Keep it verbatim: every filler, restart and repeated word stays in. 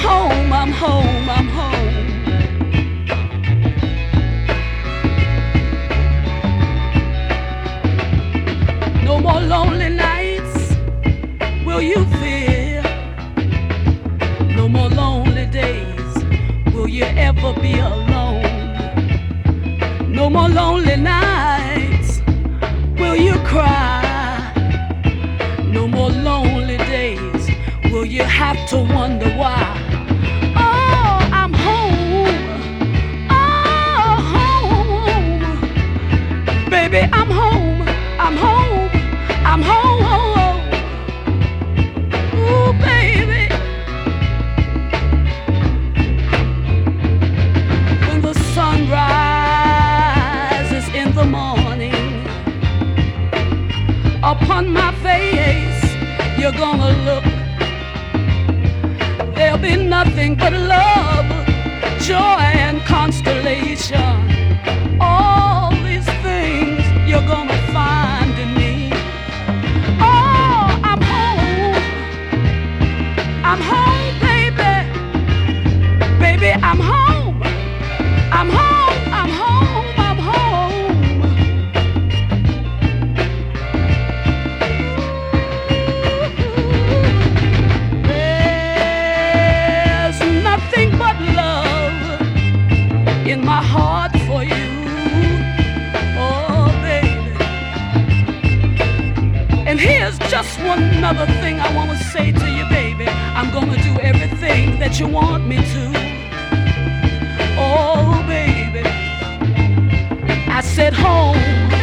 home, I'm home, I'm home. No more lonely nights will you fear. No more lonely days will you ever be alone. No more lonely nights will you cry. No more lonely days will you have to wonder why. Oh, I'm home. Oh, home. Baby, I'm home. I'm home. I'm home. Ooh, baby. When the sun rises in the morning, upon my face you're gonna look. There'll be nothing but love, joy and constellation. All these things you're gonna find in me. Oh, I'm home. I'm home, baby. Baby, I'm home. I'm home. I'm home. I'm home. There's nothing but love in my heart for you. Oh, baby. And here's just one other thing I want to say to you, baby. I'm gonna do everything that you want me to. Oh, baby. I said home.